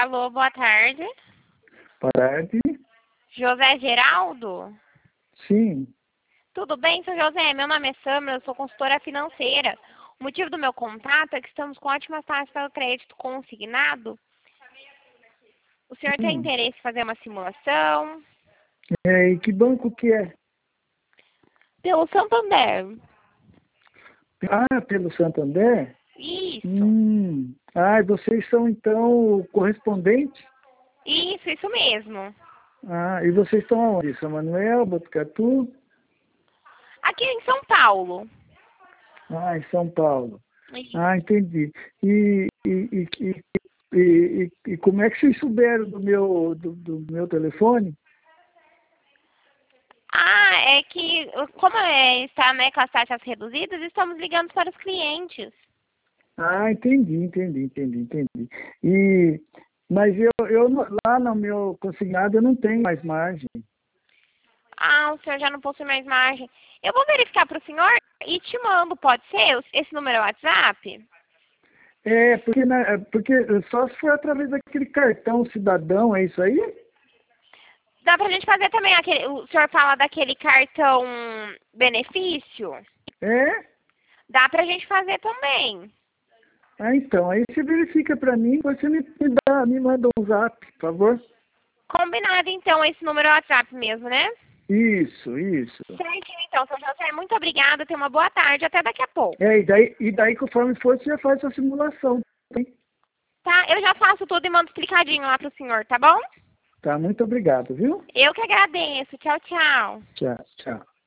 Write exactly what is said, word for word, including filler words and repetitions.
Alô, boa tarde. Boa tarde. José Geraldo? Sim. Tudo bem, seu José? Meu nome é Samra, eu sou consultora financeira. O motivo do meu contato é que estamos com ótimas taxas para o crédito consignado. O senhor tem Hum. interesse em fazer uma simulação? É, e que banco que é? Pelo Santander. Ah, pelo Santander? Isso. Hum. Ah, vocês são então o correspondente? Isso, isso mesmo. Ah, e vocês estão onde? São Manuel, Botucatu? Aqui em São Paulo. Ah, em São Paulo. Isso. Ah, entendi. E, e, e, e, e, e como é que vocês souberam do meu, do, do meu telefone? Ah, é que, como é, está, né, com as taxas reduzidas, estamos ligando para os clientes. Ah, entendi, entendi, entendi, entendi. E, mas eu, eu não- lá no meu consignado eu não tenho mais margem. Ah, o senhor já não possui mais margem. Eu vou verificar para o senhor e te mando, pode ser? Esse número é o WhatsApp? É, porque, na- é, porque só se for através daquele cartão cidadão, é isso aí? Dá pra gente fazer também aquele. O senhor fala daquele cartão benefício? É? Dá pra gente fazer também. Ah, então, aí você verifica para mim, depois você me, me dá, me manda um zap, por favor. Combinado então, esse número é o WhatsApp mesmo, né? Isso, isso. Certinho então, seu José. Muito obrigada, tenha uma boa tarde, até daqui a pouco. É, e daí, e daí conforme for, você já faz sua simulação. Hein? Tá? Eu já faço tudo e mando explicadinho lá pro senhor, tá bom? Tá, muito obrigado, viu? Eu que agradeço. Tchau, tchau. Tchau, tchau.